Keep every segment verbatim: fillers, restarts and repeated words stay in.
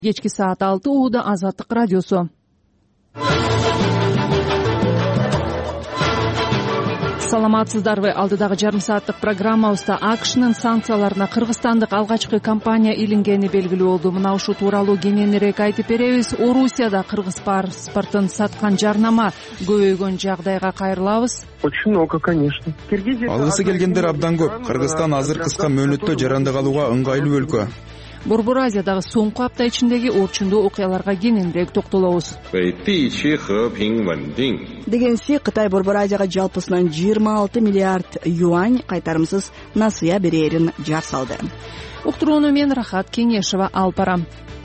Кечки саат алты ууда Азаттык радиосу. Саламатсыздарбы? Алдыдагы жарым сааттык программабызда АКШнын санкцияларына кыргызстандык алгачкы компания илингени белгилүү болду. Мына ушул тууралуу кененирээк айтып беребиз. Орусияда кыргыз паспортун саткан жарнама көбөйгөн жагдайга кайрылабыз. Очень много, конечно. Алгысы келгендер абдан көп. Кыргызстан азыр кыска мөөнөттө жарандык алууга ыңгайлуу өлкө. Борбор Азиядагы соңку апта ичиндеги орчундуу окуяларга кененирээк токтолобуз. Дегенси Кытай Борбор Азияга жалпысынан жыйырма алты миллиард юань кайтарымсыз насыя берерин жар салды. Уктурууну мен Рахат Кеңешева алып барам.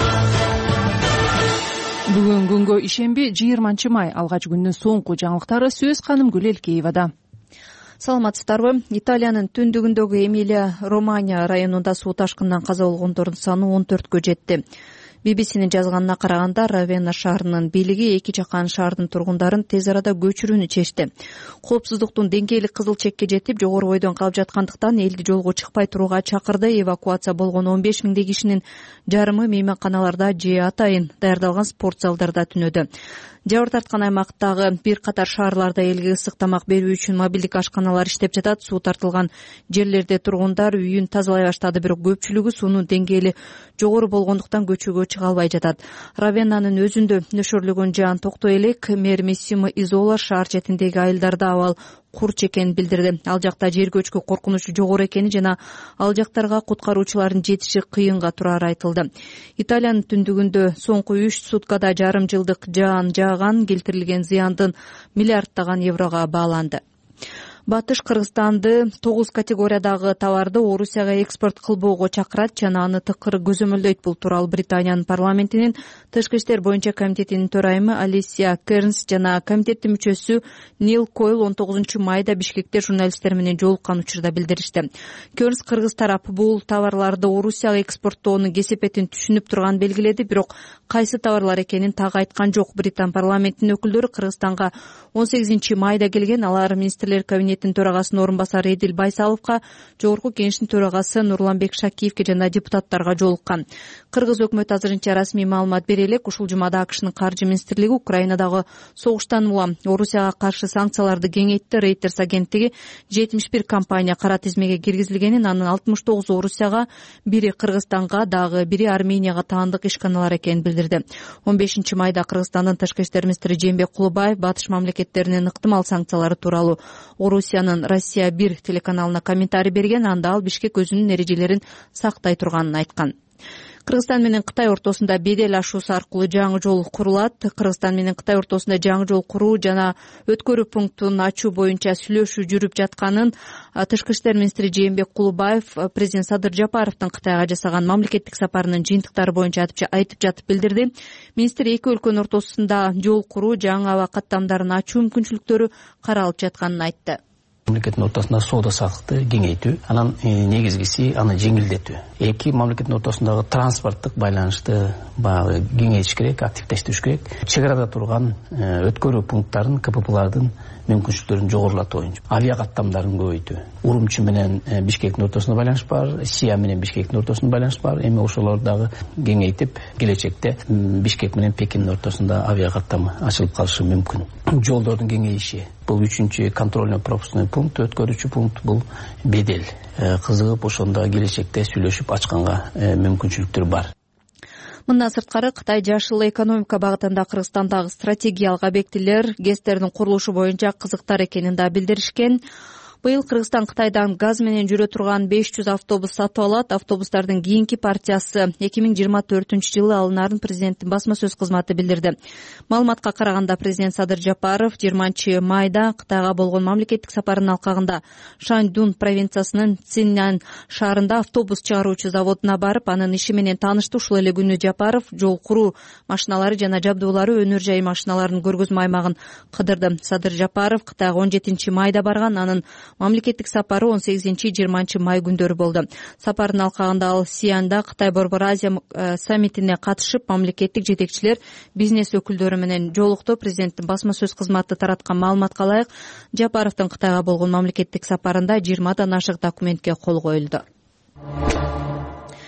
Бүгүн күнгө ишемби жыйырманчы май алгач күндүн соңку жаңылыктары сөз Канымгүл Элкеевада. Саламатсыздарбы? Италиянын түндүгүндөгү Эмилия Романья районунда суу ташкынынан каза болгондордун саны он төрткө жетти. би би синин жазганына караганда, Равенна шаарынын бийлиги эки жакан шаардын тургундарын тез арада көчүрүүнү чечти. Коопсуздуктун деңгээли кызыл чекке жетип, жогору бойдон калып жаткандыктан элди жолго чыкпай турууга чакырды. Эвакуация болгон он беш миңдей кишинин жарымы мейманканаларда же атайын даярдалган спорт залдарда түнөдү. Жабыр тарткан аймактагы бир катар шаарларда элге ысык тамак берүү үчүн мобилдик ашканалар иштеп жатат. Суу тартылган жерлерде тургундар үйүн тазалай баштады, бирок көпчүлүгү суунун деңгээли жогору болгондуктан көчөгө чыга албай жатат. Равеннанын өзүндө нөшөрлөгөн жаан токтой элек. Мэр Мессимо Изола шаар четиндеги айылдарда абал курч экенин билдирди. Ал жакта жер көчкү коркунучу жогору экени жана ал жактарга куткаруучулардын жетиши кыйынга турары айтылды. Италиянын түндүгүндө соңку үч суткада жарым жылдык жаан жааган келтирилген зыяндын миллиарддаган еврого бааланды. Батыш Кыргызстанды тогуз категориядагы товарды Орусияга экспорт кылбоого чакырат жана аны тыкыр көзөмөлдөйт. Бул тууралуу Британиянын парламентинин тышкы иштер боюнча комитетинин төрайымы Алисия Кернс жана комитеттин мүчөсү Нил Койл он тогузунчу майда Бишкекте журналисттер менен жолуккан учурда билдиришти. Кернс Кыргыз тарап бул товарларды Орусияга экспорттоонун кесепетин түшүнүп турганын белгиледи, бирок кайсы товарлар экенин так айткан жок. Британ парламентинин өкүлдөрү Кыргызстанга он сегизинчи майда келген. Алар министрлер кабинет төрагасынын орун басары Эдил Байсаловго, жогорку кеңештин төрагасы Нурланбек Шакиевке жана депутаттарга жолуккан. Кыргыз өкмөтү азырынча расмий маалымат бере элек. Ушул жумада АКШнын каржы министрлиги Украинадагы согуштан улам Орусияга каршы санкцияларды кеңейтти. Reuters агенттиги жетимиш бир компания кара тизмеге киргизилгенин, анын алтымыш тогузу Орусияга, бири Кыргызстанга, дагы бири Арменияга таандык ишканалар экенин билдирди. он бешинчи майда Кыргызстандын тышкы иштер министри Жээнбек Кулубаев батыш мамлекеттеринин ыктымал санкциялары тууралуу Орусиянын Россия бир телеканалына комментарий берген. Анда ал Бишкек өзүнүн эрежелерин сактай турганын айткан. Кыргызстан менен Кытай ортосунда бедел ашуусу аркылуу жаңы жол курулат. Кыргызстан менен Кытай ортосунда жаңы жол куруу жана өткөрүү пунктун ачуу боюнча сүйлөшүү жүрүп жатканын тышкы иштер министри Жээнбек Кулубаев президент Садыр Жапаровдун Кытайга жасаган мамлекеттик сапарынын жыйынтыктары боюнча айтып жатып билдирди. Министр эки өлкөнүн ортосунда жол куруу, жаңы аба каттамдарын ачуу мүмкүнчүлүктөрү каралып жатканын айтты. Мамлекеттин ортосунда соода саттыкты кеңейтүү, анан негизгиси аны жеңилдетүү. Эки мамлекеттин ортосундагы транспорттук байланышты баягы кеңейтиш керек, активдештириш керек. Чек арада турган өткөрүү пункттарын, ка пэ пэлардын мүмкүнчүлүктөрүн жогорулатуу боюнча авиа каттамдарын көбөйтүү. Урумчи менен Бишкектин ортосунда байланыш бар, Сия менен Бишкектин ортосунда байланыш бар. Эми ошолорду дагы кеңейтип, келечекте Бишкек менен Пекиндин ортосунда авиа каттам ачылып калышы мүмкүн. Жолдордун кеңейиши. Бул үчүнчү контрольно-пропускной пункт, өткөрүүчү пункт, бул бедел. Кызыгып ошондо келечекте сүйлөшүп ачканга мүмкүнчүлүктөр бар. Мындан сырткары Кытай жашыл экономика багытында Кыргызстандагы стратегиялык объектилер, ГЭСтердин курулушу боюнча кызыктар экенин да билдиришкен. Быйыл Кыргызстан Кытайдан газ менен жүрө турган беш жүз автобус сатып алат. Автобустардын кийинки партиясы эки миң жыйырма төртүнчү жылы алынарын президенттин басма сөз кызматы билдирди. Маалыматка караганда президент Садыр Жапаров жыйырманчы майда Кытайга болгон мамлекеттик сапарынын алкагында Шаньдун провинциясынын Циннян шаарында автобус чыгаруучу заводуна барып, анын иши менен таанышты. Ушул эле күнү Жапаров жол куруу машиналары жана жабдуулары, өнөр жай машиналарынын көргөзмө аймагын кыдырды. Садыр Жапаров Кытайга он жетинчи майда барган. Анын мамлекеттик сапары он сегизинчи жыйырманчы май күндөрү болду. Сапардын алкагында ал Сианда Кытай Борбор Азия саммитине катышып, мамлекеттик жетекчилер, бизнес өкүлдөрү менен жолукту. Президенттин басма сөз кызматы тараткан маалыматка ылайык, Жапаровдун Кытайга болгон мамлекеттик сапарында жыйырмадан ашык документке кол коюлду.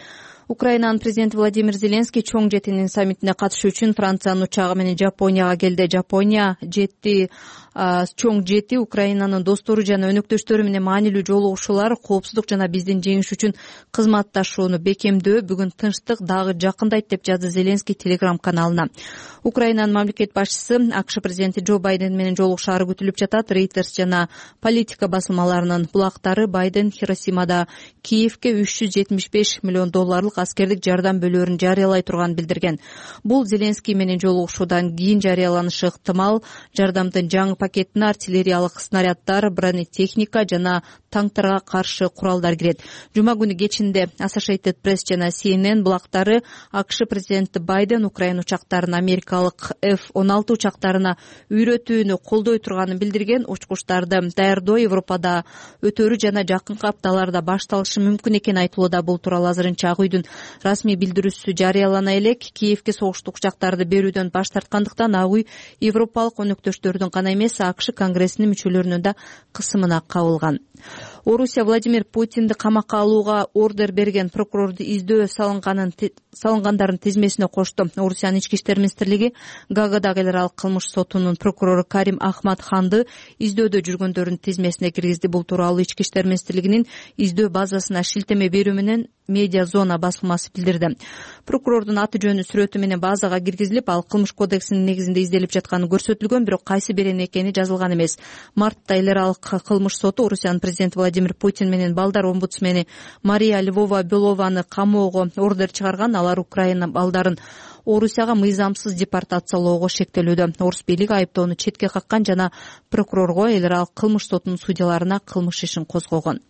Украинанын президенти Владимир Зеленский чоң жетинин саммитине катышуу үчүн Франциянын учагы менен Жапонияга келди. Жапония жети чоң жети Украинанын достору жана өнөктөштөрү менен маанилүү жолугушуулар, коопсуздук жана биздин жеңиш үчүн кызматташууну бекемдөө бүгүн тынчтык дагы жакындайт деп жазды Зеленский Телеграм каналына. Украинанын мамлекет башчысы АКШ президенти Джо Байден менен жолугушаары күтүлүп жатат. Reuters жана Политика басылмаларынын булактары Байден Хиросимада Киевке үч жүз жетимиш беш миллион долларлык аскердик жардам бөлөөрүн жарыялай турганын билдирген. Бул Зеленский менен жолугушуудан кийин жарыяланышы ыктымал. Жардамдын жаңы пакетине артиллериялык снаряддар, бронетехника жана танктарга каршы куралдар кирет. Жума күнү кечинде Associated Press жана Си Эн Эн булактары АКШ президенти Байден Украина учактарын америкалык эф он алты учактарына үйрөтүүнү колдой турганын билдирген. Учкучтарды даярдоо Европада өтөрү жана жакынкы апталарда башталышы мүмкүн экени айтылууда. Бул тууралуу азырынча Ак үйдүн расмий билдирүүсү жарыялана элек. Киевке согуштук учактарды берүүдөн баш тарткандыктан Ак үй европалык өнөктөштөрдүн гана эмес, АКШ конгрессинин мүчөлөрүнүн да кысымына кабылган. Орусия Владимир Путинди камакка алууга ордер берген прокурорду издөө салынганын салынгандардын тизмесине кошту. Орусиянын ички иштер министрлиги Гаагадагы эл аралык кылмыш сотунун прокурору Карим Ахмадханды издөөдө жүргөндөрдүн тизмесине киргизди. Бул тууралуу ички иштер министрлигинин издөө базасына шилтеме берүү менен Медиа Зона басылмасы билдирди. Прокурордун аты жөнү сүрөтү менен базага киргизилип, ал кылмыш кодексинин негизинде изделип жатканы көрсөтүлгөн, бирок кайсы бирени экени жазылган эмес. Мартта эл аралык кылмыш соту Орусиянын президенти Владимир Путин менен балдар омбудсмени Мария Львова Белованы камоого ордер чыгарган. Алар Украина балдарын Орусияга мыйзамсыз депортациялоого шектелүүдө. Орус бийлиги айыптоону четке каккан жана прокурорго эл аралык кылмыш сотунун судьяларына кылмыш ишин козгогон.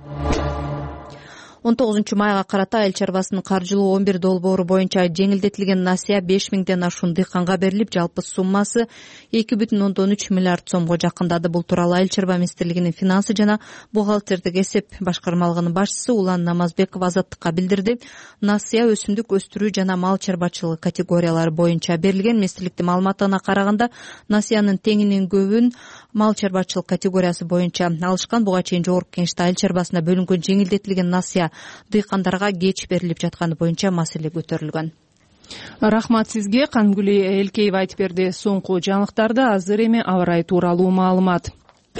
он тогузунчу майга карата айыл чарбасынын каржылуу он бир долбоору боюнча жеңилдетилген насыя беш миңден ашуун дыйканга берилип, жалпы суммасы эки бүтүн ондон үч миллиард сомго жакындады. Бул тууралуу айыл чарба министрлигинин финансы жана бухгалтердик эсеп башкармалыгынын башчысы Улан Намазбеков Азаттыкка билдирди. Насыя өсүмдүк өстүрүү жана мал чарбачылыгы категориялары боюнча берилген. Министрликтин маалыматына караганда, насыянын теңинин көбүн мал чарбачылык категориясы боюнча алышкан. Буга чейин жогорку кеңеште айыл чарбасына бөлүнгөн жеңилдетилген насыя дыйкандарга кеч берилип жатканы боюнча маселе көтөрүлгөн. Рахмат сизге. Кангүли Элкеева айтып берди. Соңку жаңылыктарды азыр эми аба ырайы тууралуу маалымат.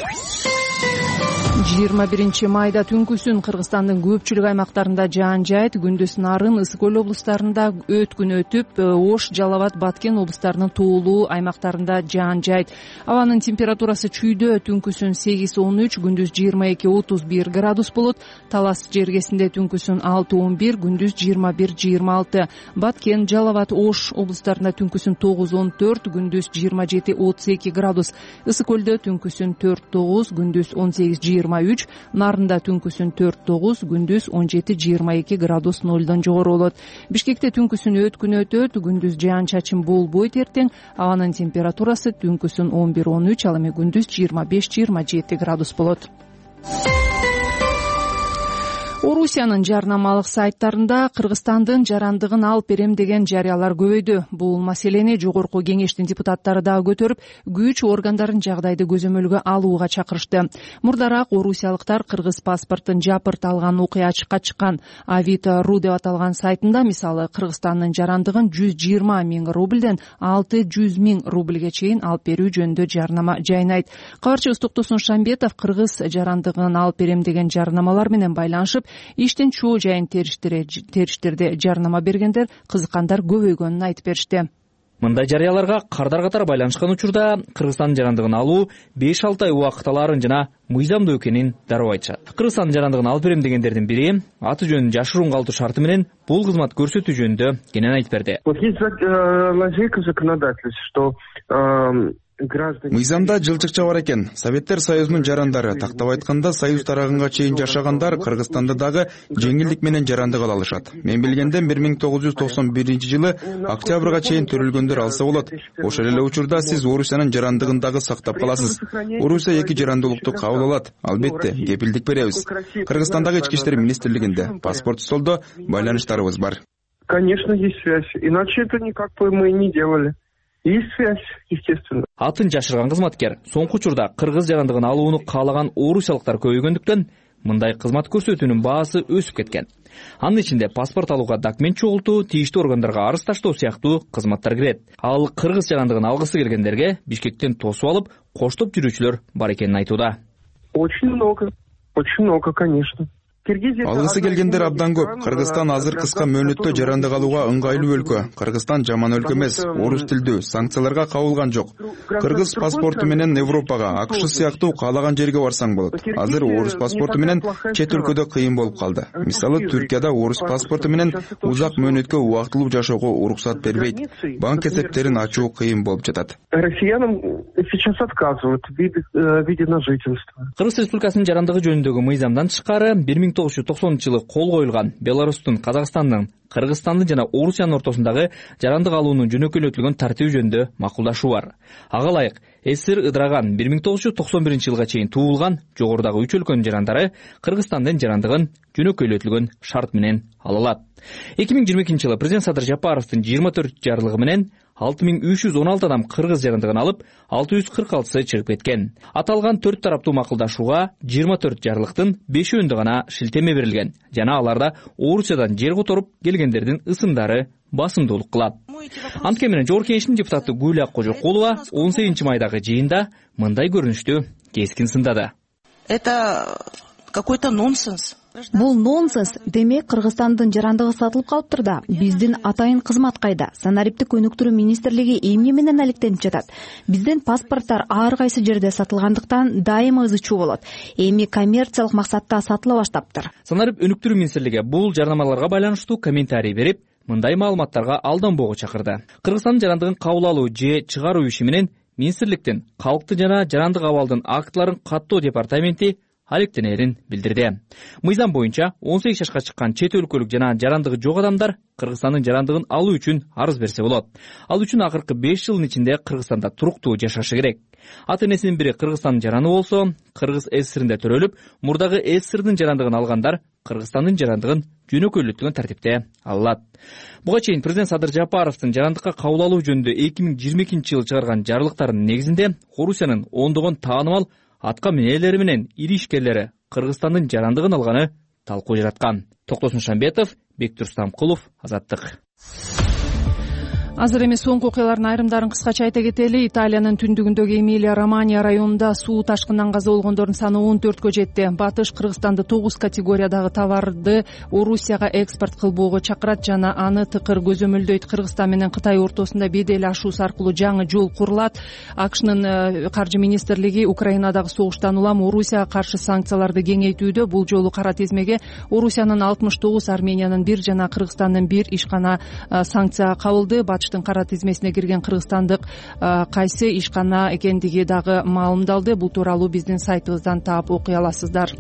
жыйырма биринчи майда түнкүсүн Кыргызстандын көпчүлүк аймактарында жаан жайт, күндүз Нарын, Ысык көл облустарында өткүн өтүп, Ош, Жалал Абад, Баткен облустарынын туулуу аймактарында жаан жайт. Абанын температурасы чүйдө түнкүсүн сегиз он үч, күндүз жыйырма эки отуз бир градус болот. Талас жергесинде түнкүсүн алты он бир, күндүз жыйырма бир жыйырма алты. Баткен, Жалал Абад, Ош облустарында түнкүсүн тогуз он төрт, күндүз жыйырма жети отуз эки градус. Ысык көлдө түнкүсүн төрт тогуз, күндүз он сегиз жыйырма үч, Нарында түнкүсүн төрт тогуз, күндүз он жети жыйырма эки градус нолдон жогору болот. Бишкекте түнкүсүн өткүн өтөт, күндүз жаан чачын болбойт эртең. Абанын температурасы түнкүсүн он бир он үч, ал эми күндүз жыйырма беш жыйырма жети градус болот. Орусиянын жарнамалык сайттарында Кыргызстандын жарандыгын алып берем деген жарыялар көбөйдү. Бул маселени жогорку кеңештин депутаттары да көтөрүп, күч органдарын жагдайды көзөмөлгө алууга чакырышты. Мурдараак орусиялыктар кыргыз паспортун жапырт алган окуя ачыкка чыккан. Авито точка ру деп аталган сайтында, мисалы, Кыргызстандын жарандыгын жүз жыйырма миң рубльден алты жүз миң рубльге чейин алып берүү жөнүндө жарнама жайнайт. Кабарчыбыз Токтосун Шамбетов кыргыз жарандыгын алып берем деген жарнамалар менен байланышып, иштин чоо жайын териштирди. Жарнама бергендер, кызыккандар көбөйгөнүн айтып беришти. Мындай жарыяларга кардар катар байланышкан учурда Кыргызстандын жарандыгын алуу беш алты ай убакыт алаарын жана мыйзамдуу экенин дароо айтышат. Кыргызстандын жарандыгын алып берем дегендердин бири аты жөнүн жашыруун калтыруу шарты менен бул кызмат көрсөтүү жөнүндө кенен айтып берди. Вот есть лазейка законодательства, что Мыйзамда жылчыкча бар экен. Советтер Союзунун жарандары, тактап айтканда, Союз тарагынга чейин жашагандар Кыргызстанда дагы жеңилдик менен жарандык ала алышат. Мен билгенден бир миң тогуз жүз токсон биринчи жылы октябрга чейин төрөлгөндөр алса болот. Ошол эле учурда сиз Орусиянын жарандыгын дагы сактап каласыз. Орусия эки жарандуулукту кабыл алат. Албетте, кепилдик беребиз. Кыргызстандагы ички иштер министрлигинде паспорт столдо байланыштарыбыз бар. Конечно, есть связь. Иначе это никак бы мы не делали. Есть связь, естественно. Атын жашырган кызматкер соңку учурда кыргыз жарандыгын алууну каалаган орусиялыктар көбөйгөндүктөн мындай кызмат көрсөтүүнүн баасы өсүп кеткен. Анын ичинде паспорт алууга документ чогултуу, тийиштүү органдарга арыз таштоо сыяктуу кызматтар кирет. Ал кыргыз жарандыгын алгысы келгендерге Бишкектен тосуп алып, коштоп жүрүүчүлөр бар экенин айтууда. Очень много, очень много, конечно. Алгысы келгендер абдан көп. Кыргызстан азыр кыска мөөнөттө жарандык алууга ыңгайлуу өлкө. Кыргызстан жаман өлкө эмес, орус тилдүү, санкцияларга кабылган жок. Кыргыз паспорту менен Европага, АКШ сыяктуу каалаган жерге барсаң болот. Азыр орус паспорту менен чет өлкөдө кыйын болуп калды. Мисалы, Түркияда орус паспорту менен узак мөөнөткө убактылуу жашоого уруксат бербейт. Банк эсептерин ачуу кыйын болуп жатат. Россиянам сейчас отказывают в виде на жительство. Кыргыз Республикасынын жарандыгы жөнүндөгү мыйзамдан тышкары бир миң тогуз жүз токсонунчу жылы кол коюлган Беларустун, Казакстандын, Кыргызстандын жана Орусиянын ортосундагы жарандык алуунун жөнөкөйлөтүлгөн тартиби жөнүндө макулдашуу бар. Ага ылайык СССР ыдыраган бир миң тогуз жүз токсон биринчи жылга чейин туулган жогорудагы үч өлкөнүн жарандары Кыргызстандын жарандыгын жөнөкөйлөтүлгөн шарт менен ала алат. эки миң жыйырма экинчи жылы президент Садыр Жапаровдун жыйырма төрт жарлыгы менен алты миң үч жүз он алты адам кыргыз жарандыгын алып, алты жүз кырк алтысы чыгып кеткен. Аталган төрт тараптуу макулдашууга жыйырма төрт жарлыктын бешөөндө гана шилтеме берилген жана аларда Орусиядан жер которуп келгендердин ысымдары басымдуулук кылат. Анткени менен Жогорку Кеңештин депутаты Гүлия Кожокулова он сегизинчи майдагы жыйында мындай көрүнүштү кескин сындады. Это какой-то нонсенс. Бул нонсенс. Демек, Кыргызстандын жарандыгы сатылып калыптыр да. Биздин атайын кызмат кайда? Санариптик өнүктүрүү министрлиги эмне менен алектенип жатат? Биздин паспорттор ар кайсы жерде сатылгандыктан дайыма ызы чуу болот. Эми коммерциялык максатта сатыла баштаптыр. Санарип өнүктүрүү министрлиги бул жарнамаларга байланыштуу комментарий берип, мындай маалыматтарга алданбоого чакырды. Кыргызстандын жарандыгын кабыл алуу же чыгаруу иши менен министрликтин калкты жана жарандык абалдын актыларын каттоо департаменти алектенерин билдирди. Мыйзам боюнча он сегиз жашка чыккан чет өлкөлүк жана жарандыгы жок адамдар Кыргызстандын жарандыгын алуу үчүн арыз берсе болот. Ал үчүн акыркы беш жылдын ичинде Кыргызстанда туруктуу жашашы керек. Ата энесинин бири Кыргызстандын жараны болсо, Кыргыз СССРинде төрөлүп, мурдагы СССРдин жарандыгын алгандар Кыргызстандын жарандыгын жөнөкөйлөтүлгөн тартипте алат. Буга чейин президент Садыр Жапаровдун жарандыкка кабыл алуу жөнүндө эки миң жыйырма экинчи жылы чыгарган жарлыктарынын негизинде Орусиянын ондогон таанымал атка минелери менен ири ишкерлери Кыргызстандын жарандыгын алганы талкуу жараткан. Токтосун Шамбетов, Бектур Стамкулов, Азаттык. Азыр эми соңку окуялардын айрымдарын кыскача айта кетели. Италиянын түндүгүндөгү Эмилия-Романья районунда суу ташкынынан каза болгондордун саны он төрткө жетти. Батыш Кыргызстанды тогуз категориядагы товарды Орусияга экспорт кылбоого чакырат жана аны тыкыр көзөмөлдөйт. Кыргызстан менен Кытай ортосунда бедел ашуусу аркылуу жаңы жол курулат. АКШнын каржы министрлиги Украинадагы согуштан улам Орусияга каршы санкцияларды кеңейтүүдө. Бул жолу кара тизмеге Орусиянын алтымыш тогуз, Армениянын бир жана Кыргызстандын бир ишкана санкцияга кабылды. Батыштын кара тизмесине кирген кыргызстандык кайсы ишкана экендиги дагы маалымдалды. Бул тууралуу биздин сайтыбыздан таап окуй аласыздар.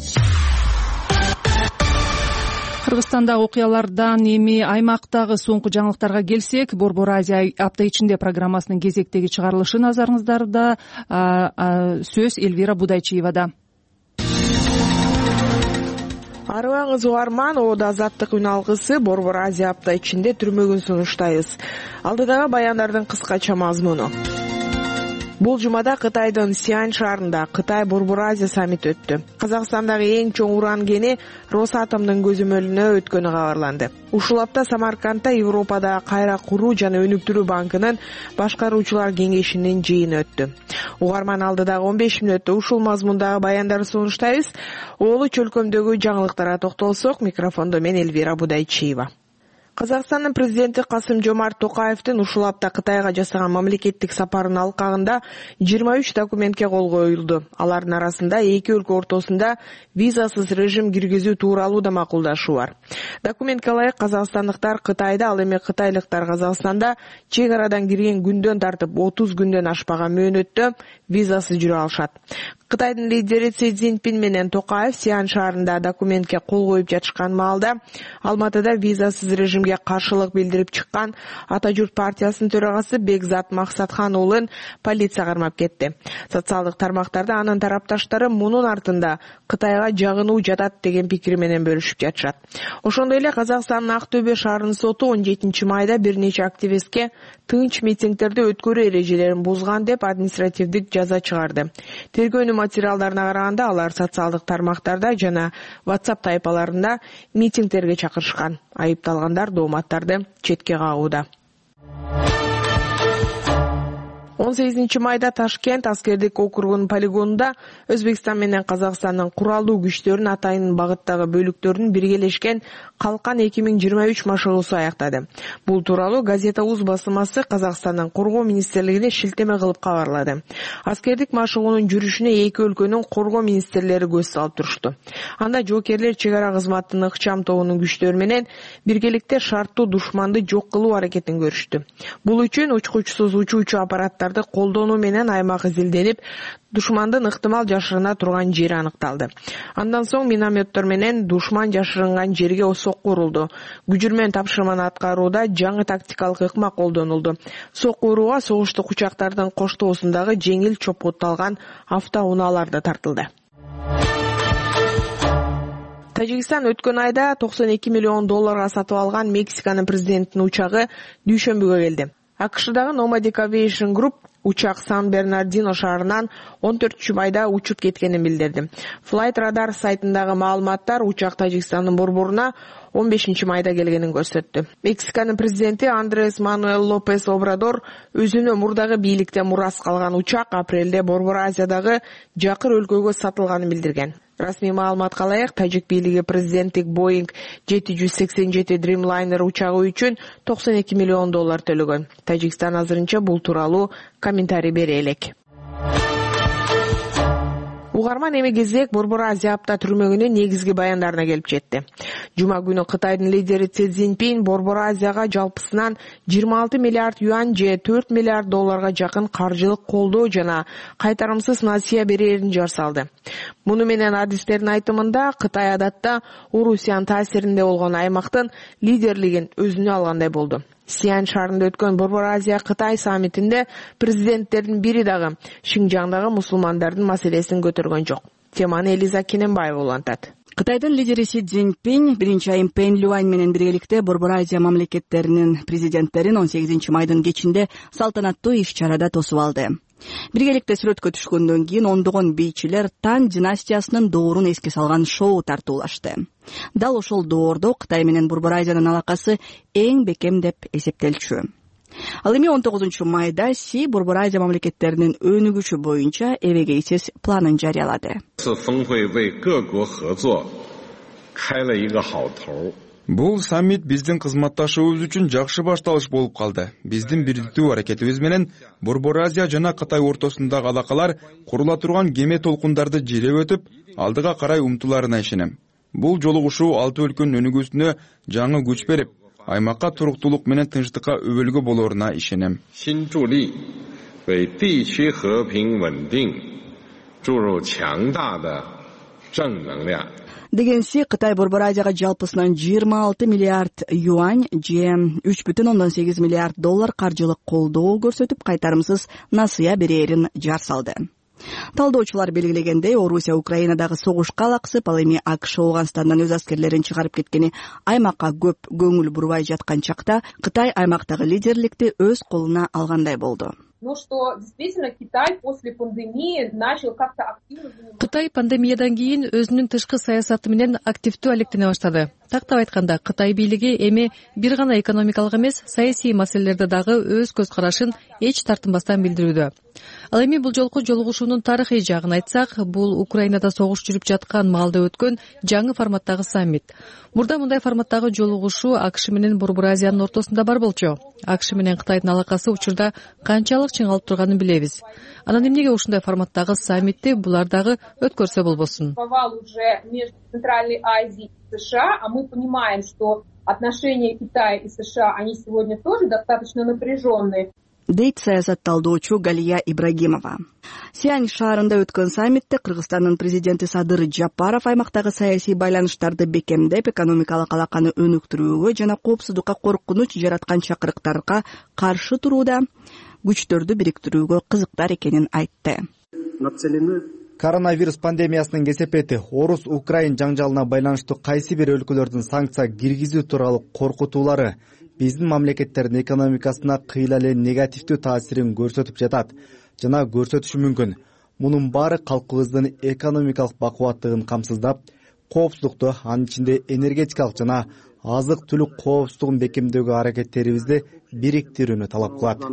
Кыргызстандагы окуялардан эми аймактагы соңку жаңылыктарга келсек, Борбор Азия апта ичинде программасынын кезектеги чыгарылышы назарыңыздарда. Сөз Эльвира Будайчиевада. Арыбаңыз угарман, Ода Азаттык үн алгысы Борбор Азия апта ичинде түрмөгүн сунуштайбыз. Алдыдагы баяндардын кыскача мазмуну. Бул жумада Кытайдын Сиань шаарында Кытай Борбор Азия саммити өттү. Казакстандагы эң чоң уран кени Росатомдун көзөмөлүнө өткөнү кабарланды. Ушул апта Самаркандта Европада кайра куруу жана өнүктүрүү банкынын башкаруучулар кеңешинин жыйыны өттү. Угарман, алдыдагы он беш мүнөттө ушул мазмундагы баяндарды сунуштайбыз. Оолу чөлкөмдөгү жаңылыктарга токтолсок, микрофондо мен Эльвира Будайчиева. Казакстандын президенти Касым-Жомарт Токаевдин ушул апта Кытайга жасаган мамлекеттик сапарынын алкагында жыйырма үч документке кол коюлду. Алардын арасында эки өлкө ортосунда визасыз режим киргизүү тууралуу да макулдашуу бар. Документке ылайык казакстандыктар Кытайда, ал эми кытайлыктар Казакстанда чек арадан кирген күндөн тартып отуз күндөн ашпаган мөөнөттө визасыз жүрө алышат. Кытайдын лидери Си Цзиньпин менен Токаев Сиань шаарында документке кол коюп жатышкан маалда Алматыда визасыз режим чечимге каршылык билдирип чыккан Ата журт партиясынын төрагасы Бекзат Максатхан уулун полиция кармап кетти. Социалдык тармактарда анын тарапташтары мунун артында Кытайга жагынуу жатат деген пикир менен бөлүшүп жатышат. Ошондой эле Казакстандын Ак Төбө шаарынын соту он жетинчи майда бир нече активистке тынч митингдерди өткөрүү эрежелерин бузган деп административдик жаза чыгарды. Тергөөнүн материалдарына караганда алар социалдык тармактарда жана WhatsApp тайпаларында митингдерге чакырышкан. Айыпталгандар дооматтарды четке кагууда. он сегизинчи майда Ташкент аскердик округунун полигонунда Өзбекстан менен Казакстандын куралдуу күчтөрүнүн атайын багыттагы бөлүктөрүнүн биргелешкен Калкан эки миң жыйырма үч машыгуусу аяктады. Бул тууралуу газета Уз басылмасы Казакстандын коргоо министрлигине шилтеме кылып кабарлады. Аскердик машыгуунун жүрүшүнө эки өлкөнүн коргоо министрлери көз салып турушту. Анда жоокерлер чек ара кызматынын ыкчам тобунун күчтөрү менен биргеликте шарттуу душманды жок кылуу аракетин көрүштү. Бул үчүн учкучсуз учуучу аппараттар колдонуу менен аймак изилденип, душмандын ыктымал жашырына турган жери аныкталды. Андан соң минометтор менен душман жашырынган жерге сокку урулду. Күжүрмөн тапшырманы аткарууда жаңы тактикалык ыкма колдонулду. Сокку урууга согуштук учактардын коштоосундагы жеңил чопкутталган автоунаалар да тартылды. Тажикстан өткөн айда токсон эки миллион долларга сатып алган Мексиканын президентинин учагы дүйшөмбүгө келди. АКШдагы Nomadic Aviation Group учак Сан-Бернардино шаарынан он төртүнчү майда учуп кеткенин билдирди. Flight Radar сайтындагы маалыматтар учак Тажикстандын борборуна он бешинчи майда келгенин көрсөттү. Мексиканын президенти Андрес Мануэл Лопес Обрадор өзүнө мурдагы бийликте мурас калган учак апрелде Борбор Азиядагы жакыр өлкөгө сатылганын билдирген. Расмий маалыматка ылайык, тажик бийлиги президенттик Boeing жети жүз сексен жети Dreamliner учагы үчүн токсон эки миллион доллар төлөгөн. Тажикстан азырынча бул тууралуу комментарий бере элек. Угарман эми кезек Борбор Азия апта түрмөгүнүн негизги баяндарына келип жетти. Жума күнү Кытайдын лидери Си Цзиньпин Борбор Азияга жалпысынан жыйырма алты миллиард юань же төрт миллиард долларга жакын каржылык колдоо жана кайтарымсыз насыя берерин жар салды. Муну менен адистердин айтымында Кытай адатта Орусиянын таасиринде болгон аймактын лидерлигин өзүнө алгандай болду. Сиань шаарында өткөн Борбор Азия Кытай саммитинде президенттердин бири дагы Шинжаңдагы мусулмандардын маселесин көтөргөн жок. Теманы Элиза Кененбаева улантат. Кытайдын лидери Си Цзиньпин биринчи айым Пен Люань менен биргеликте Борбор Азия мамлекеттеринин президенттерин он сегизинчи майдын кечинде салтанаттуу иш-чарада тосуп алды. Биргеликте сүрөткө түшкөндөн кийин ондогон бийчилер Тан династиясынын доорун эске салган шоу тартуулашты. Дал ошол доордо Кытай менен Борбор Азиянын алакасы эң бекем деп эсептелчү. Ал эми он тогузунчу майда Си Борбор Азия мамлекеттеринин өнүгүшү боюнча эбегейсиз планын жарыялады. Бул саммит биздин кызматташуубуз үчүн жакшы башталыш болуп калды. Биздин бирдиктүү аракетибиз менен Борбор Азия жана Кытай ортосундагы алакалар курула турган кеме толкундарды жиреп өтүп, алдыга карай умтуларына ишенем. Бул жолугушуу алты өлкөнүн өнүгүүсүнө жаңы күч берип, аймакка туруктуулук менен тынчтыкка өбөлгө болоруна ишенем. Дегенси Кытай Борбор Азияга жалпысынан жыйырма алты миллиард юань же үч бүтүн ондон сегиз миллиард доллар каржылык колдоо көрсөтүп, кайтарымсыз насыя берерин жар салды. Талдоочулар белгилегендей, Орусия Украинадагы согушка алаксып, ал эми АКШ Ооганстандан өз аскерлерин чыгарып кеткени аймакка көп көңүл бурбай жаткан чакта Кытай аймактагы лидерликти өз колуна алгандай болду. Ну что, действительно, Китай после пандемии начал как-то активно заниматься. Кытай пандемиядан кийин өзүнүн тышкы саясаты менен активдүү алектене баштады. Тактап айтканда, Кытай бийлиги эми бир гана экономикалык эмес, саясий маселелерде дагы өз көз карашын эч тартынбастан билдирүүдө. Ал эми бул жолку жолугушуунун тарыхый жагын айтсак, бул Украинада согуш жүрүп жаткан маалда өткөн жаңы форматтагы саммит. Мурда мындай форматтагы жолугушуу АКШ менен Борбор Азиянын ортосунда бар болчу. АКШ менен Кытайдын алакасы учурда канчалык чыңалып турганын билебиз. Анан эмнеге ушундай форматтагы саммитти булар дагы өткөрсө болбосун? Уже между Центральной Азией и США, а мы понимаем, что отношения Китая и США, они сегодня тоже достаточно напряженные. дейт саясатталдоочу Галия Ибрагимова. Сиань шаарында өткөн саммитте Кыргызстандын президенти Садыр Жапаров аймактагы саясий байланыштарды бекемдеп, экономикалык алаканы өнүктүрүүгө жана коопсуздукка коркунуч жараткан чакырыктарга каршы турууда күчтөрдү бириктирүүгө кызыктар экенин айтты. Коронавирус пандемиясынын кесепети орус-украин жаңжалына байланыштуу кайсы бир өлкөлөрдүн санкция киргизүү тууралуу коркутуулары биздин мамлекеттердин экономикасына кыйла эле негативдүү таасирин көрсөтүп жатат жана көрсөтүшү мүмкүн. Мунун баары калкыбыздын экономикалык бакубаттыгын камсыздап, коопсуздукту, анын ичинде энергетикалык жана азык-түлүк коопсуздугун бекемдөөгө аракеттерибизди бириктирүүнү талап кылат.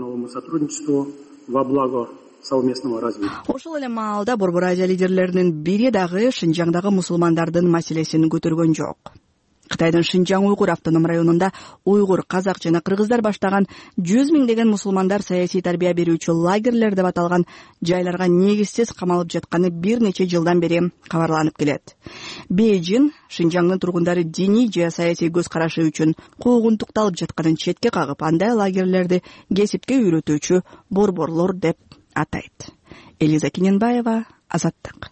Ошол эле маалда Борбор Азия лидерлеринин бири дагы Шинжаңдагы мусулмандардын маселесин көтөргөн жок. Кытайдын Шинжаң уйгур автоном районунда уйгур, казак жана кыргыздар баштаган жүз миңдеген мусулмандар саясий тарбия берүүчү лагерлер деп аталган жайларга негизсиз камалып жатканы бир нече жылдан бери кабарланып келет. Бейжин Шинжаңдын тургундары диний же саясий көз карашы үчүн куугунтукталып жатканын четке кагып, андай лагерлерди кесипке үйрөтүүчү борборлор деп атайт. Элиза Кененбаева, Азаттык.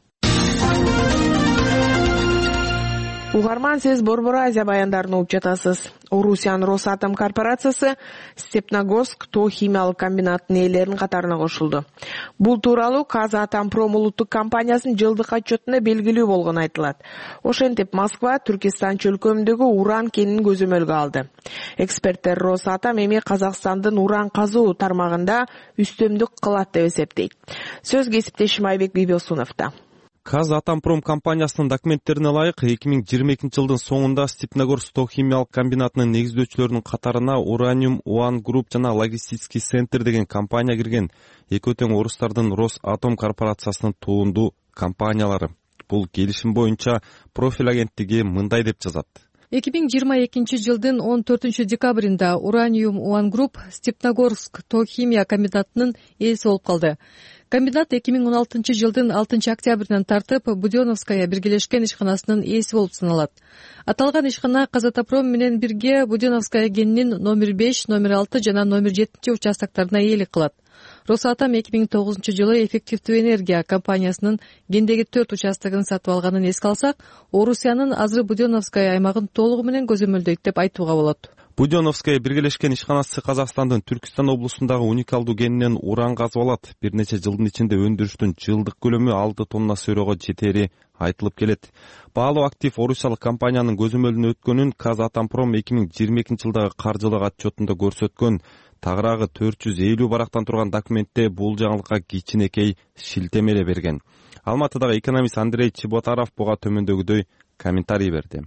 Угарман, сиз Борбор Азия баяндарын угуп жатасыз. Орусиянын Росатом корпорациясы Степногорск тоо химиялык комбинатынын ээлеринин катарына кошулду. Бул тууралуу Казатомпром улуттук компаниясынын жылдык отчетунда белгилүү болгону айтылат. Ошентип Москва Түркистан чөлкөмүндөгү уран кенин көзөмөлгө алды. Эксперттер Росатом эми Казакстандын уран казуу тармагында үстөмдүк кылат деп эсептейт. Сөз кесиптешим Айбек Бибосуновдо. Казатомпром компаниясынын документтерине ылайык эки миң жыйырма экинчи жылдын соңунда Степногорск тоо химиялык комбинатынын негиздөөчүлөрүнүн катарына Uranium One Group жана Логистический центр деген компания кирген. Экөө тең орустардын Росатом корпорациясынын туунду компаниялары. Бул келишим боюнча профиль агенттиги мындай деп жазат. эки миң жыйырма экинчи жылдын он төртүнчү декабрында Uranium One Group Степногорск тоо химия комбинатынын ээси болуп калды. Комбинат эки миң он алтынчы жылдын алтынчы октябрынан тартып Будённовская биргелешкен ишканасынын ээси болуп саналат. Аталган ишкана Казатомпром менен бирге Будённовская кенинин номер беш, номер алты жана номер жетинчи участоктарына ээлик кылат. Росатом эки миң тогузунчу жылы Эффективдүү энергия компаниясынын кендеги төрт участогун сатып алганын эске алсак, Орусиянын азыр Будённовская аймагын толугу менен көзөмөлдөйт деп айтууга болот. Будённовская биргелешкен ишканасы Казакстандын Түркистан облусундагы уникалдуу кенинен уран казып алат. Бир нече жылдын ичинде өндүрүштүн жылдык көлөмү алты тонна сөрөгө жетери айтылып келет. Баалуу актив орусиялык компаниянын көзөмөлүнө өткөнүн Казатомпром эки миң жыйырма экинчи жылдагы каржылык отчетунда көрсөткөн. Тагыраагы төрт жүз элүү барактан турган документте бул жаңылыкка кичинекей шилтемеле берген. Алматыдагы экономист Андрей Чеботаров буга төмөндөгүдөй комментарий берди.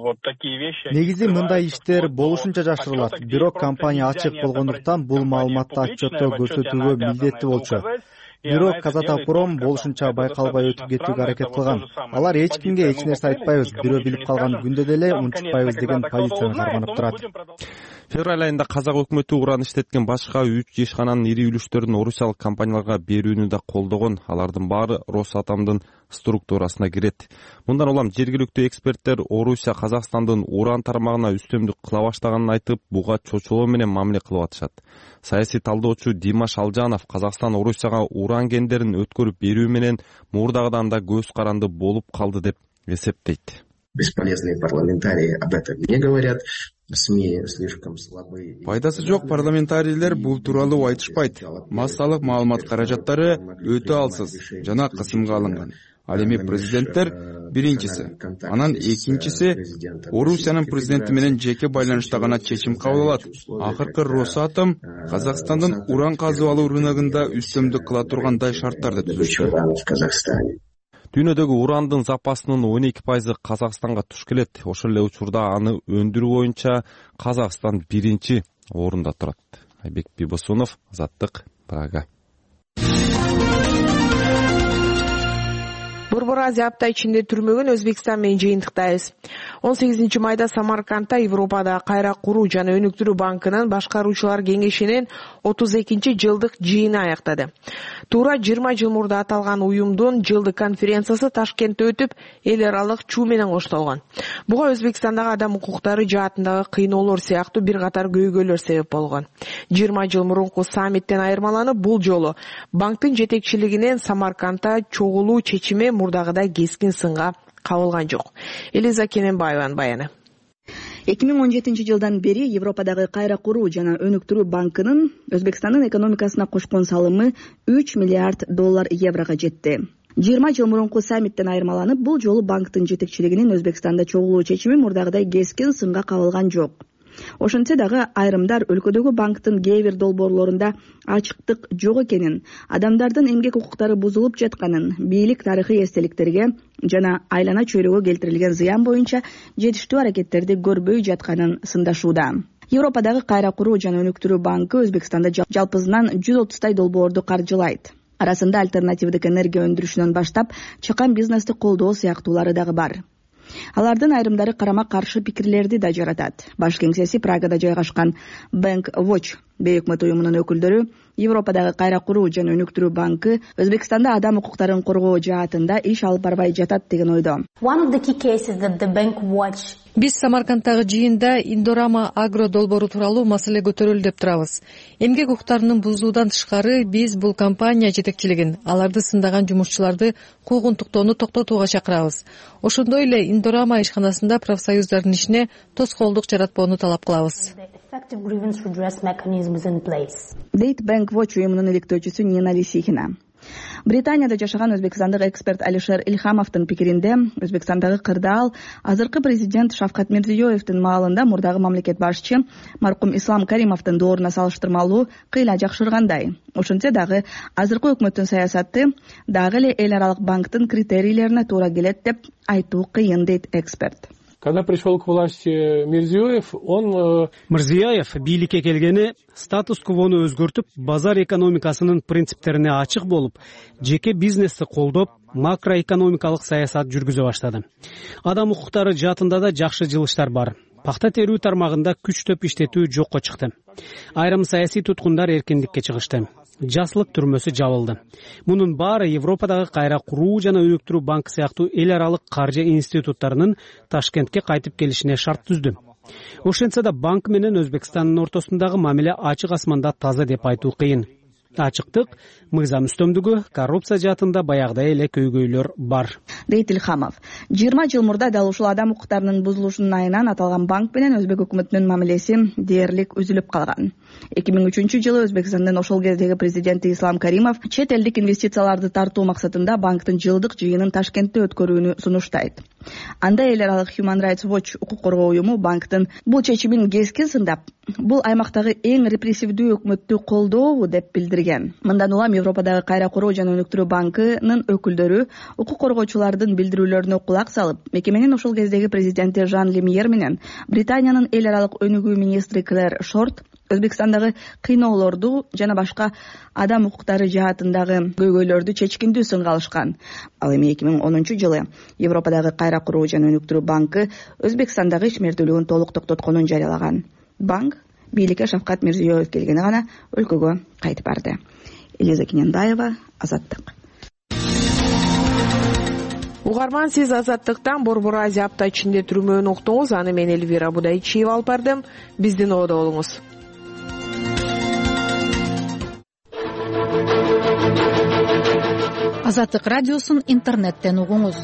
Негизи мындай иштер болушунча жашырылат. Бирок компания ачык болгондуктан бул маалыматты отчетто көрсөтүүгө милдеттүү болчу. Бирок Казатомпром болушунча байкалбай өтүп кетүүгө аракет кылган. Алар эч кимге эч нерсе айтпайбыз, бирөө билип калган күндө деле унчукпайбыз деген позицияны карманып турат. Февраль айында казак өкмөтү уран иштеткен башка үч ишкананын ири үлүштөрүн орусиялык компанияларга берүүнү да колдогон. Алардын баары Росатомдун структурасына кирет. Мындан улам жергиликтүү эксперттер Орусия Казакстандын уран тармагына үстөмдүк кыла баштаганын айтып, буга чочулоо менен мамиле кылып атышат. Саясий талдоочу Димаш Алжанов Казакстан Орусияга уран кендерин өткөрүп берүү менен мурдагыдан да көз каранды болуп калды деп эсептейт. Бесполезные парламентарии об этом не говорят. СМИ слишком слабые. Пайдасы жок парламентарийлер бул тууралуу айтышпайт. Массалык маалымат каражаттары өтө алсыз жана кысымга алынган. Ал эми президенттер биринчиси, анан экинчиси Орусиянын президенти менен жеке байланышта гана чечим кабыл алат. Акыркы Росатом Казакстандын уран казып алуу рыногунда үстөмдүк кыла тургандай шарттарды түзүшкөн. Дүйнөдөгү урандын запасынын он эки пайызы Казакстанга туш келет. Ошол эле учурда аны өндүрүү боюнча Казакстан биринчи орунда турат. Айбек Бибосунов, Азаттык, Прага. Борбор Борбор Азия апта ичинде түрмөгүн Өзбекстан менен жыйынтыктайбыз. он сегизинчи майда Самаркандта Европада кайра куруу жана өнүктүрүү банкынын башкаруучулар кеңешинин отуз экинчи жылдык жыйыны аяктады. Туура жыйырма жыл мурда аталган уюмдун жылдык конференциясы Ташкентте өтүп, эл аралык чуу менен коштолгон. Буга Өзбекстандагы адам укуктары жаатындагы кыйноолор сыяктуу бир катар көйгөйлөр себеп болгон. жыйырма жыл мурунку саммиттен айырмаланып, бул жолу банктын жетекчилигинин Самаркандта чогулуу чечими мурдагыдай кескин сынга кабылган жок. Элиза Кененбаеванын баяны. эки миң он жетинчи жылдан бери Европадагы кайра куруу жана өнүктүрүү банкынын Өзбекстандын экономикасына кошкон салымы үч миллиард доллар еврого жетти. жыйырма жыл мурунку саммиттен айырмаланып, бул жолу банктын жетекчилигинин Өзбекстанда чогулуу чечими мурдагыдай кескин сынга кабылган жок. Ошентсе дагы айрымдар өлкөдөгү банктын кээ бир долбоорлорунда ачыктык жок экенин, адамдардын эмгек укуктары бузулуп жатканын, бийлик тарыхый эстеликтерге жана айлана чөйрөгө келтирилген зыян боюнча жетиштүү аракеттерди көрбөй жатканын сындашууда. Европадагы кайра куруу жана өнүктүрүү банкы Өзбекстанда жалпысынан жүз отуздай долбоорду каржылайт. Арасында альтернативдик энергия өндүрүшүнөн баштап чакан бизнести колдоо сыяктуулары дагы бар. Алардын айрымдары карама каршы пикирлерди да жаратат. Баш кеңсеси Прагада жайгашкан Bank Watch бейөкмөт уюмунун өкүлдөрү Европадагы кайра куруу жана өнүктүрүү банкы Өзбекстанда адам укуктарын коргоо жаатында иш алып барбай жатат деген ойдо. Биз Самаркандтагы жыйында Индорама агро долбоору тууралуу маселе көтөрүлдү деп турабыз. Эмгек укуктарынын бузуудан тышкары биз бул компания жетекчилигин, аларды сындаган жумушчуларды куугунтуктоону токтотууга чакырабыз. Ошондой эле Индорама ишканасында профсоюздардын ишине тоскоолдук жаратпоону талап кылабыз. Дейт Bank Watch уюмунун иликтөөчүсү Нина Лисихина. Британияда жашаган өзбекстандык эксперт Алишер Ильхамовдун пикиринде, Өзбекстандагы кырдаал азыркы президент Шавкат Мирзиёевдин маалында мурдагы мамлекет башчы маркум Ислам Каримовдун дооруна салыштырмалуу кыйла жакшыргандай. Ошентсе дагы азыркы өкмөттүн саясаты дагы эле эл аралык банктын критерийлерине туура келет деп айтуу кыйын, дейт эксперт. Когда пришел к власти Мирзиёев, он... Мирзиёев бийликке келгени статус-квону өзгөртүп, базар экономикасынын принциптерине ачык болуп, жеке бизнести колдоп, макроэкономикалык саясат жүргүзө баштады. Адам укуктары жаатында да жакшы жылыштар бар. Пакта терүү тармагында күчтөп иштетүү жокко чыкты. Айрым саясий туткундар эркиндикке чыгышты. Жаслык түрмөсү жабылды. Мунун баары Европадагы кайра куруу жана өнүктүрүү банкы сыяктуу эл аралык каржы институттарынын Ташкентке кайтып келишине шарт түздү. Ошентсе да банк менен Өзбекстандын ортосундагы мамиле ачык асманда таза деп айтуу кыйын. Ачыктык, мыйзам үстөмдүгү, коррупция жаатында баягыдай эле көйгөйлөр бар, дейт Ильхамов. жыйырма жыл мурда дал ушул адам укуктарынын бузулушунун айынан аталган банк менен Өзбек өкмөтүнүн мамилеси дээрлик үзүлүп калган. эки миң үчүнчү жылы Өзбекстандын ошол кездеги президенти Ислам Каримов чет элдик инвестицияларды тартуу максатында банктын жылдык жыйынын Ташкентте өткөрүүнү сунуштайт. Анда эл аралык Human Rights Watch укук коргоо уюму банктын бул чечимин кескин сындап, бул аймактагы эң репрессивдүү өкмөттү колдообу деп билдирген. Мындан улам Европадагы кайра куруу жана өнүктүрүү банкынын өкүлдөрү укук коргоочулардын билдирүүлөрүнө кулак салып, мекеменин ошол кездеги президенти Жан Лемьер менен Британиянын эл аралык өнүгүү министри Клэр Шорт Өзбекстандагы кыйноолорду жана башка адам укуктары жаатындагы көйгөйлөрдү чечкиндүү сынга алышкан. Ал эми эки миң онунчу жылы Европадагы кайра куруу жана өнүктүрүү банкы Өзбекстандагы ишмердүүлүгүн толук токтотконун жарыялаган. Банк бийликке Шавкат Мирзиёев келгени гана өлкөгө кайтып барды. Элиза Кененбаева, Азаттык. Угарман, сиз Азаттыктан Борбор Азия апта ичинде түрмөөнү уктуңуз. Аны мен Эльвира Будайчиева алып бардым. Биздин ободо болуңуз. Азаттык радиосун интернеттен угуңуз.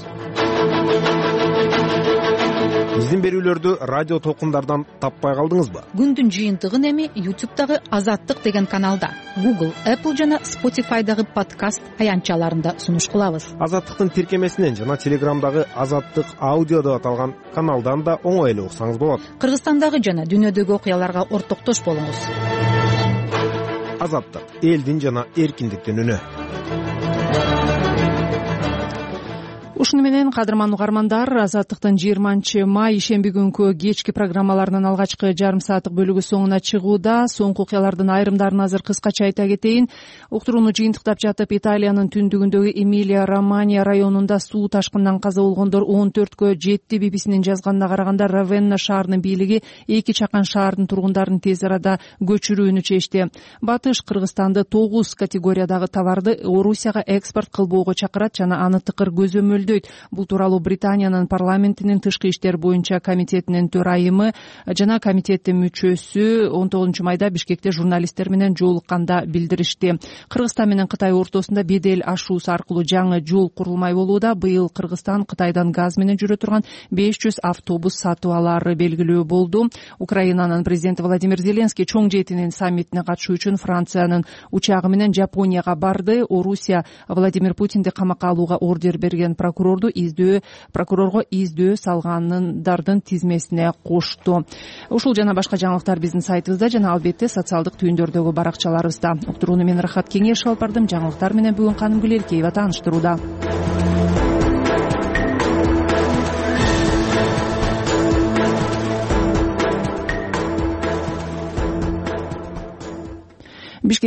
Биздин берүүлөрдү радио толкундардан таппай калдыңызбы? Күндүн жыйынтыгын эми YouTube'дагы Азаттык деген каналда, Google, Apple жана Spotify'дагы подкаст аянтчаларында сунуш кылабыз. Азаттыктын тиркемесинен жана Телеграмдагы Азаттык аудио деп аталган каналдан да оңой эле уксаңыз болот. Кыргызстандагы жана дүйнөдөгү окуяларга ортоктош болуңуз. Азаттык, элдин жана эркиндиктин үнү. ушуну менен кадырман угармандар, Азаттыктын жыйырманчы май ишемби күнкү кечки программаларынын алгачкы жарым сааттык бөлүгү соңуна чыгууда. Соңку окуялардын айрымдарын азыр кыскача айта кетейин. Уктурууну жыйынтыктап жатып, Италиянын түндүгүндөгү Эмилия-Романья районунда суу ташкынынан каза болгондор он төрткө жетти. би би синин жазганына караганда, Равенна шаарынын бийлиги эки чакан шаардын тургундарын тез арада көчүрүүнү чечти. Батыш Кыргызстанды тогуз категориядагы товарды Орусияга экспорт кылбоого чакырат жана аны тыкыр көзөмөлдөйт. Бул тууралуу Британиянын парламентинин тышкы иштер боюнча комитетинин төрайымы жана комитеттин мүчөсү он тогузунчу майда Бишкекте журналисттер менен жолукканда билдиришти. Кыргызстан менен Кытай ортосунда бедел ашуусу аркылуу жаңы жол курулмай болууда. Быйыл Кыргызстан Кытайдан газ менен жүрө турган беш жүз автобус сатып алары белгилүү болду. Украинанын президенти Владимир Зеленский чоң жетинин саммитине катышуу үчүн Франциянын учагы менен Жапонияга барды. Орусия Владимир Путинди камакка алууга ордер берген прокурорду издөө прокурорго издөө салгандардын тизмесине кошту. Ушул жана башка жаңылыктар биздин сайтыбызда жана албетте социалдык түйүндөрдөгү баракчаларыбызда. Уктурууну мен Рахат Кеңешов алып бардым. Жаңылыктар менен бүгүн Каным Гүлеркеева тааныштырууда.